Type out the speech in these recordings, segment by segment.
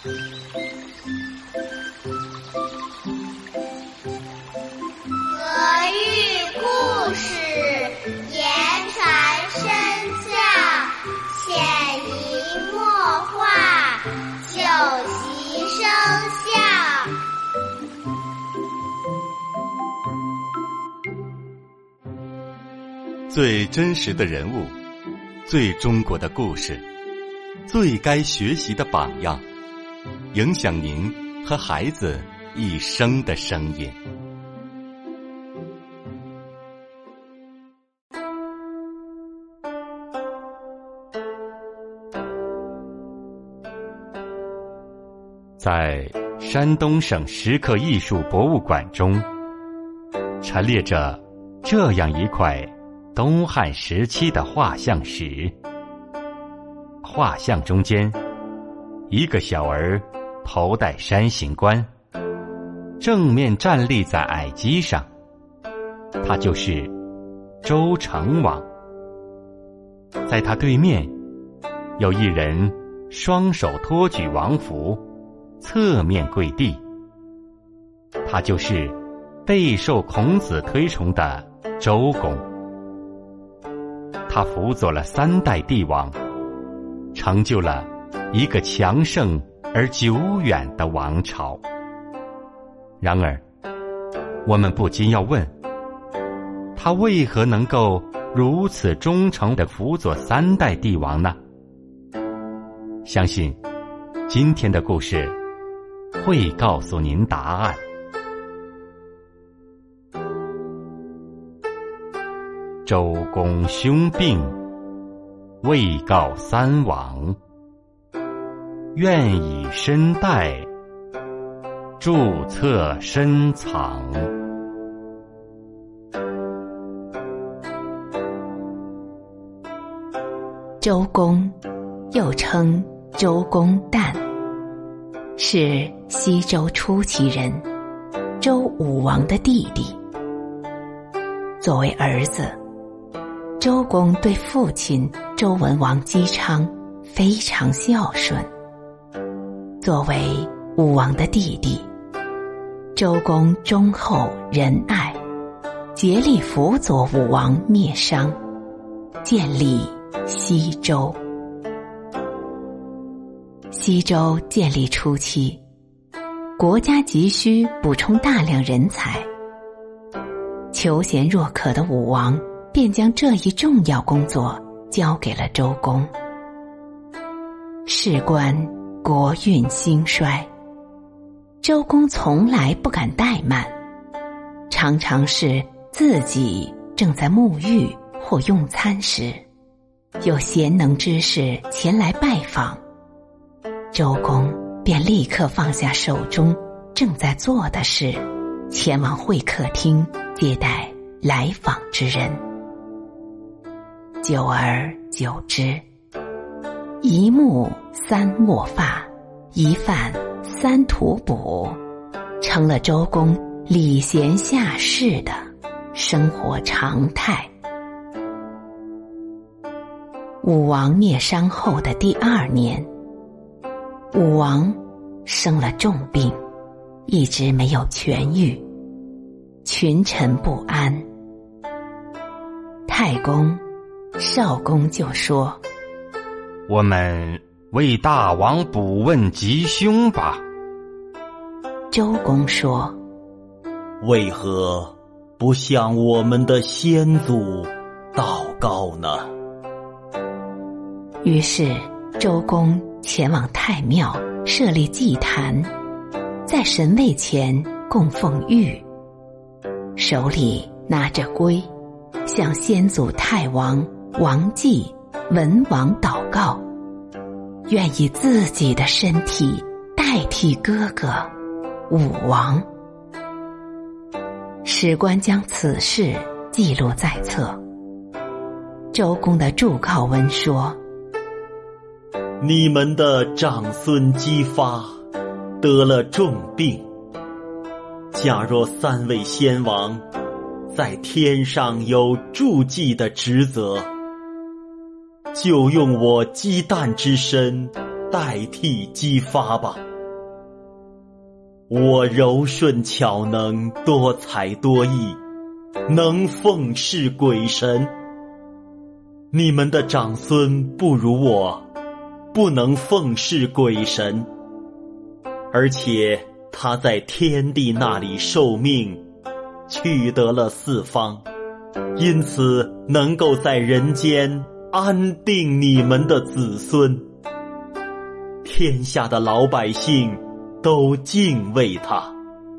俄语故事言传身教，潜移默化，久习生效。 最真实的人物，最中国的故事，最该学习的榜样，影响您和孩子一生的声音。在山东省石刻艺术博物馆中，陈列着这样一块东汉时期的画像石。画像中间，一个小儿头戴山形冠，正面站立在矮基上，他就是周成王。在他对面，有一人双手托举王符，侧面跪地，他就是备受孔子推崇的周公。他辅佐了3代帝王，成就了一个强盛而久远的王朝。然而，我们不禁要问，他为何能够如此忠诚地辅佐3代帝王呢？相信今天的故事会告诉您答案。周公兄病，未告3王，愿以身代，注册深藏。 周公又称周公旦，是西周初期人周武王的弟弟。作为儿子，周公对父亲周文王姬昌非常孝顺。作为武王的弟弟，周公忠厚仁爱，竭力辅佐武王灭商，建立西周。西周建立初期，国家急需补充大量人才，求贤若渴的武王便将这一重要工作交给了周公。事关国运兴衰，周公从来不敢怠慢，常常是自己正在沐浴或用餐时，有贤能之士前来拜访，周公便立刻放下手中正在做的事，前往会客厅接待来访之人。久而久之，一木3握发，一饭3吐哺，成了周公礼贤下士的生活常态。武王灭商后的第2年，武王生了重病，一直没有痊愈，群臣不安。太公、少公就说： 我们为大王卜问吉凶吧。 周公说： 为何不向我们的先祖祷告呢？ 于是周公前往太庙设立祭坛，在神位前供奉玉，手里拿着圭，向先祖太王、王季、文王祷告，愿以自己的身体代替哥哥武王。史官将此事记录在册。周公的祝告文说： 你们的长孙姬发得了重病，假若3位先王在天上有助祭的职责，就用我姬旦之身代替姬发吧。 我柔顺巧能，多才多艺，能奉侍鬼神。你们的长孙不如我，不能奉侍鬼神，而且他在天帝那里受命，取得了四方，因此能够在人间安定你们的子孙。天下的老百姓都敬畏他。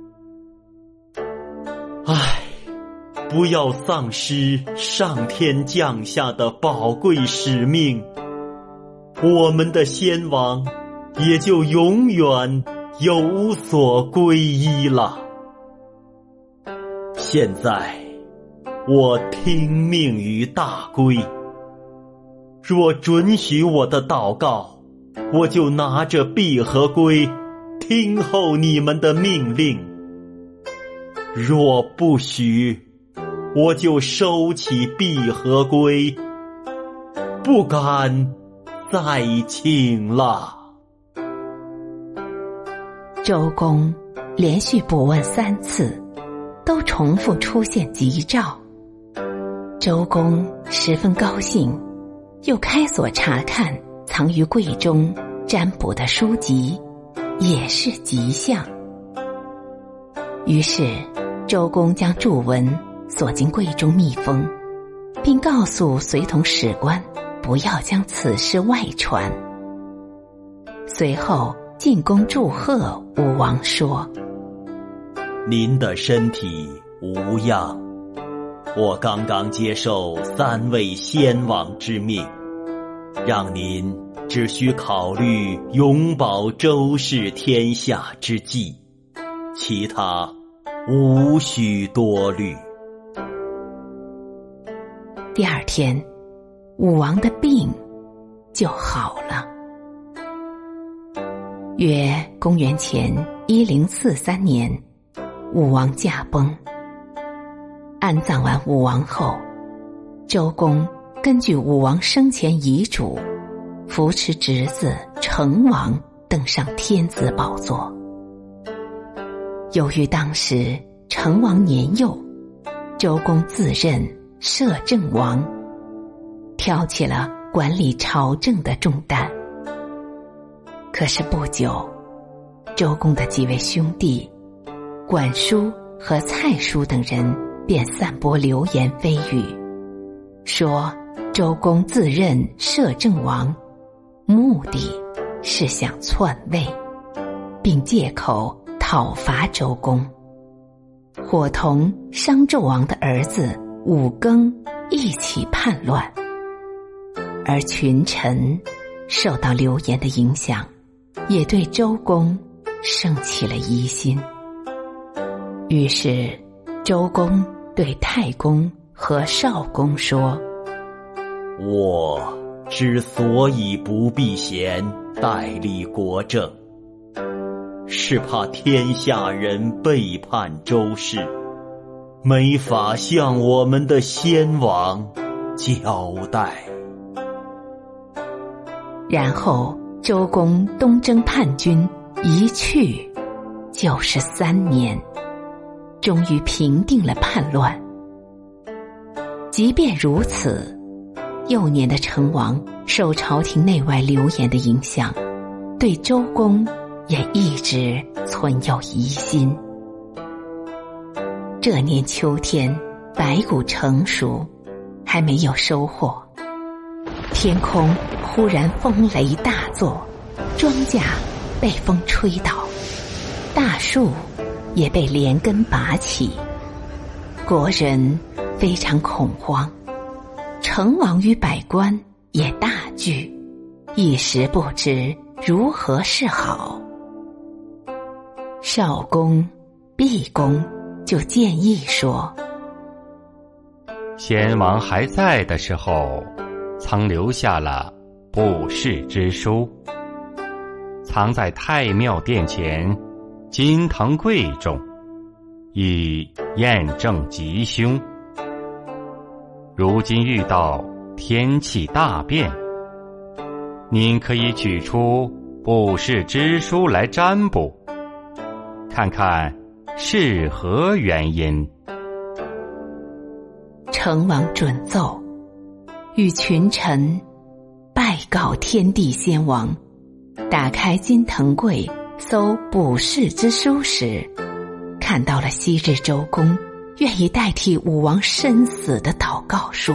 唉，不要丧失上天降下的宝贵使命，我们的先王也就永远有所皈依了。现在我听命于大圭，若准许我的祷告，我就拿着璧和圭听候你们的命令；若不许，我就收起璧和圭，不敢再请了。 周公连续卜问3次，都重复出现吉兆。周公十分高兴，又开锁查看藏于柜中占卜的书籍，也是吉象。于是周公将祝文锁进柜中密封，并告诉随同史官不要将此事外传。随后进宫祝贺武王说： 您的身体无恙，我刚刚接受3位先王之命，让您只需考虑永保周氏天下之计，其他无需多虑。 第二天，武王的病就好了。约公元前1043年，武王驾崩。安葬完武王后，周公根据武王生前遗嘱，扶持侄子成王登上天子宝座。由于当时成王年幼，周公自任摄政王，挑起了管理朝政的重担。可是不久，周公的几位兄弟管叔和蔡叔等人便散播流言蜚语，说周公自任摄政王，目的是想篡位，并借口讨伐周公，伙同商纣王的儿子武庚一起叛乱。而群臣受到流言的影响，也对周公生起了疑心。于是周公对太公和少公说： 我之所以不避嫌代理国政，是怕天下人背叛周氏，没法向我们的先王交代。 然后周公东征叛军，一去就是3年，终于平定了叛乱。即便如此，幼年的成王受朝廷内外流言的影响，对周公也一直存有疑心。这年秋天，白谷成熟，还没有收获，天空忽然风雷大作，庄稼被风吹倒，大树也被连根拔起，国人非常恐慌，成王与百官也大惧，一时不知如何是好。少公、毕公就建议说： 先王还在的时候，曾留下了布誓之书，藏在太庙殿前金藤柜中，以验证吉凶。如今遇到天气大变，您可以取出布誓之书来占卜， 看看是何原因。 成王准奏，与群臣拜告天地先王，打开金腾柜搜卜筮之书时，看到了昔日周公愿意代替武王身死的祷告书。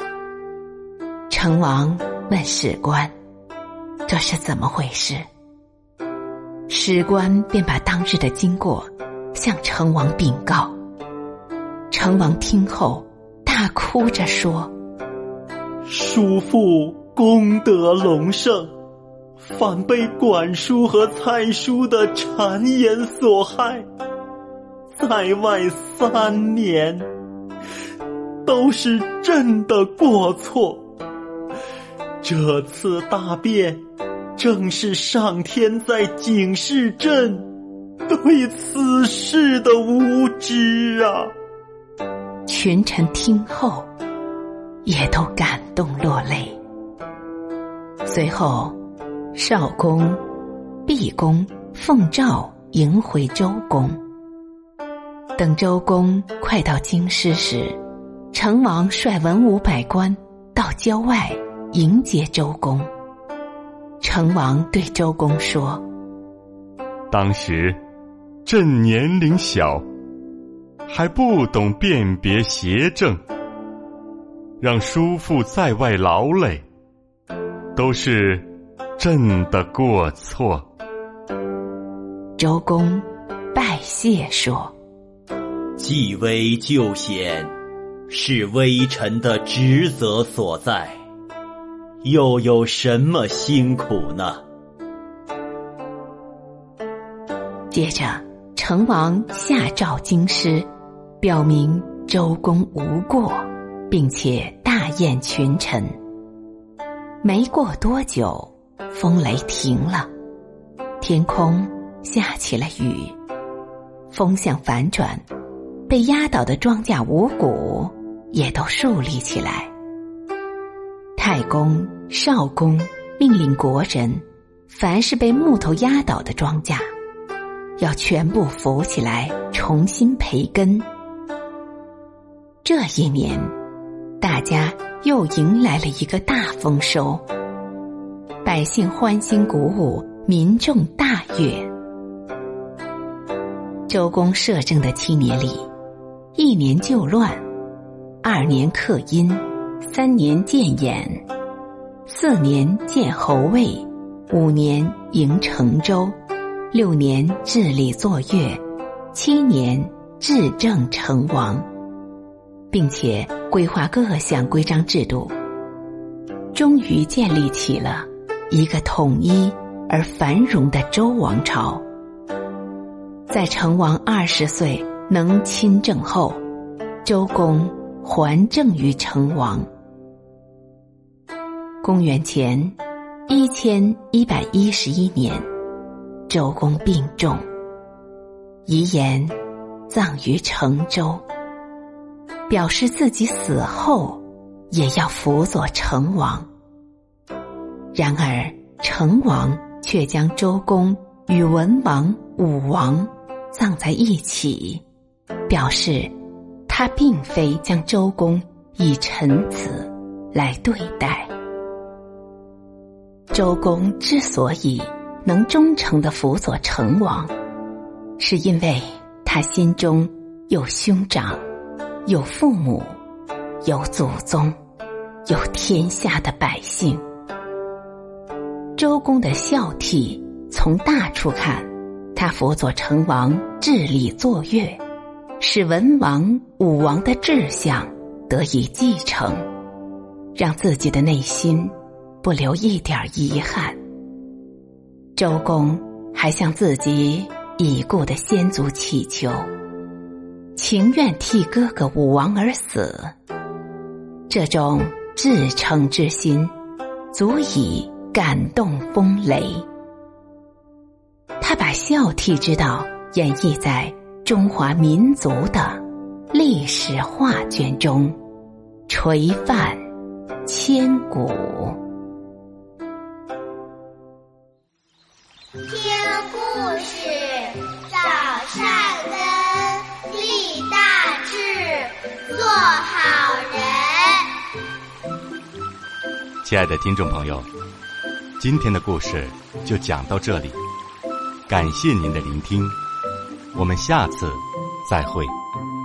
成王问史官，这是怎么回事？史官便把当日的经过向成王禀告。成王听后大哭着说， 叔父功德隆盛，反被管叔和蔡叔的谗言所害，在外3年，都是朕的过错。这次大变，正是上天在警示朕对此事的无知啊！ 群臣听后也都感动落泪。随后少公、毕公奉诏迎回周公。等周公快到京师时，成王率文武百官到郊外迎接周公。成王对周公说， 当时朕年龄小，还不懂辨别邪正，让叔父在外劳累，都是朕的过错。 周公拜谢说， 继危救险，是微臣的职责所在，又有什么辛苦呢？ 接着成王下诏京师，表明周公无过，并且大宴群臣。没过多久，风雷停了，天空下起了雨，风向反转，被压倒的庄稼五谷也都竖立起来。太公、少公命令国人，凡是被木头压倒的庄稼，要全部扶起来，重新培根。这一年，大家又迎来了一个大丰收，百姓欢欣鼓舞，民众大悦。周公摄政的7年里，1年救乱，2年克殷，3年建兖，4年建侯位，5年迎成周，6年治理作乐，7年治政成王，并且规划各项规章制度，终于建立起了一个统一而繁荣的周王朝。在成王20岁能亲政后，周公还政于成王。公元前1111年，周公病重，遗言葬于成周，表示自己死后也要辅佐成王。然而成王却将周公与文王、武王葬在一起，表示他并非将周公以臣子来对待。周公之所以能忠诚地辅佐成王，是因为他心中有兄长，有父母，有祖宗，有天下的百姓。周公的孝悌，从大处看，他辅佐成王治理作乐，使文王、武王的志向得以继承，让自己的内心不留一点遗憾。周公还向自己已故的先祖祈求，情愿替哥哥武王而死。这种至诚之心，足以感动风雷。他把孝悌之道演绎在中华民族的历史画卷中，垂范千古。 听故事，早亲爱的听众朋友，今天的故事就讲到这里，感谢您的聆听，我们下次再会。